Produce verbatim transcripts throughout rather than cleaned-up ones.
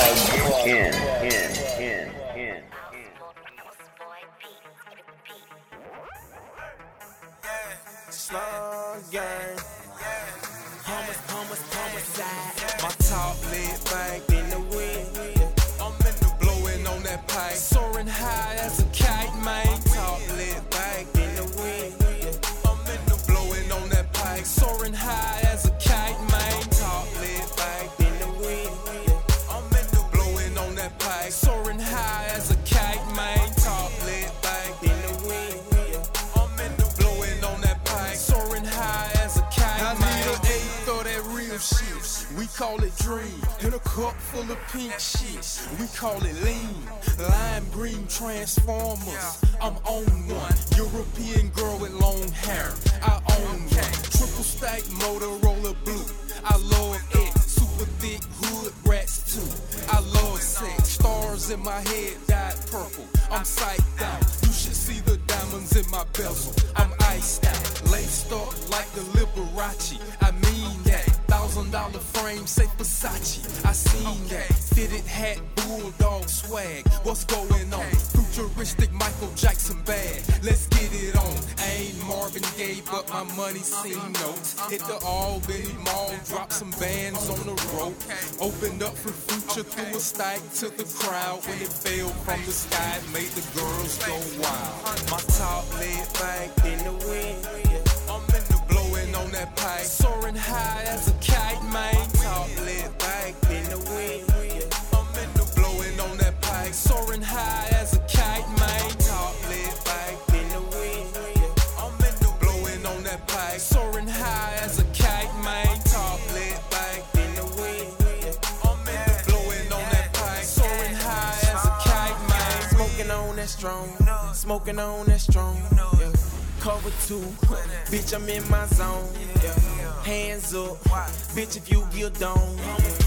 Plug in, in, in, in. Slum gang, homicide, homicide, homicide. My top lit back in the wind. I'm in the blowing on that pipe, soaring high as a kite, man. Top lit back in the wind. I'm in the blowing on that pipe, soaring high as a kite, man. Top lit back in the wind. I'm in the blowing on that pipe, soaring high as a kite, man. Top lit back in the wind. I'm in the blowing on that pipe, soaring high as a kite, I man. Need an eighth of that real shit. We call it dream. In a cup full of pink shit. We call it lean. Lime green transformers. I'm on one. European girl with long hair. I own one. Triple stack Motorola blue. I love it. Super thick hood rats too. I love sex. Stars in my head dyed purple. I'm psyched out. You should see the diamonds in my bezel. I'm iced out. Laced up like the Liberace. I mean that. Thousand dollar frame, say Versace. I seen that. Fitted hat, bulldog swag. What's going on? Futuristic Michael Jackson bag. Let's get it on. I ain't Marvin Gaye, but my money seen notes. Hit the Albany Mall, drop some bands on the rope. Opened up for Future, threw a stack to the crowd. When it fell from the sky, it made the girls go wild. My top laid back in the wind. I'm in the blowing on that pipe, soaring high as a kite, man. Top lit back in the wind. I'm in the blowing on that pipe, soaring high as a kite, man. Top lit back in the wind. I'm in the blowing on that pipe, soaring high as a kite, man. Top lit back in the wind. I'm in the blowing on that pipe, soaring high as a kite, man. Smoking on that strong, smoking on that strong. Yeah. Cover two, bitch, I'm in my zone. Yeah. Hands up, bitch, if you get down.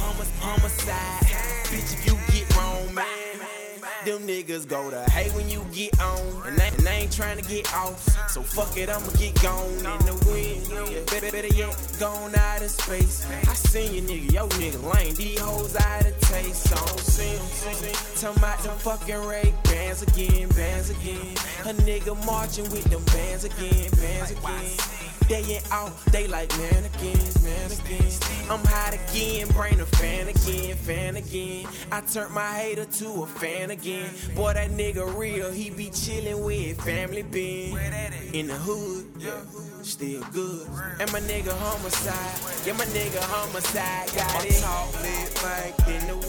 Homicide, bitch, if you get wrong, man. Them niggas go to hate when you get on. And they, and they ain't trying to get off. So fuck it, I'ma get gone in the wind. Yeah. Better, better yet, gone out of space. I seen you nigga, yo nigga lame. These hoes out of taste. So I don't see them. Talking about them fucking rape bands again, bands again. A nigga marching with them bands again, bands again. Day in out, they like mannequins, mannequins. I'm hot again, bring a fan again, fan again. I turned my hater to a fan again. Boy, that nigga real, he be chillin' with family Ben. In the hood, yeah, still good. And my nigga homicide, yeah, my nigga homicide, got it. Talk lit like in the